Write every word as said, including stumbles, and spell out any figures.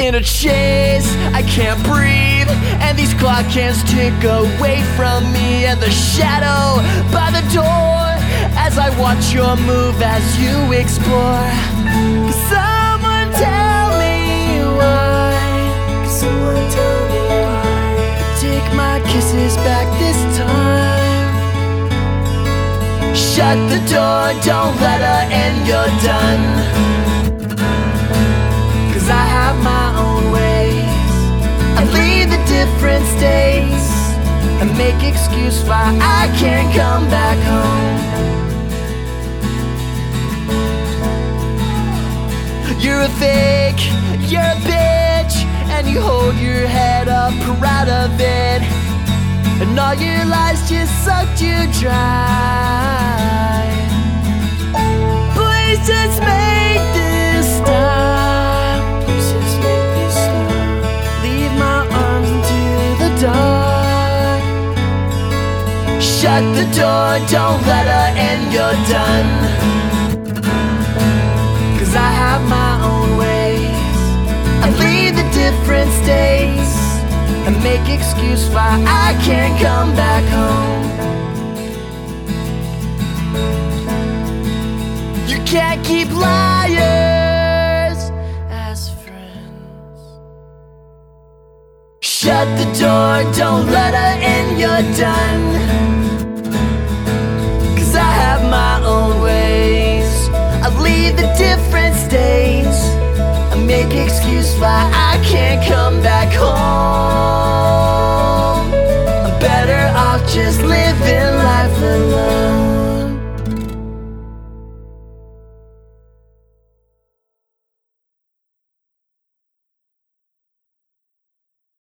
in a chase, I can't breathe, and these clock hands tick away from me, and the shadow by the door as I watch your move as you explore. Someone tell me why, someone tell me why. Take my kisses back this time. Shut the door, don't let her in, you're done. Cause I have my own ways. I lead the different states and make excuse why I can't come back home. You're a fake, you're a bitch, and you hold your head up proud of it, and all your lies just sucked you dry. Please just make this stop. Please just make this stop. Leave my arms into the dark. Shut the door, don't let her in, you're done. Cause I have my own ways. I lead the different states and make excuse why I can't come back home. You can't keep liars as friends. Shut the door, don't let her in, you're done. Cause I have my own ways. I lead the different states and make excuse why I can't come back home.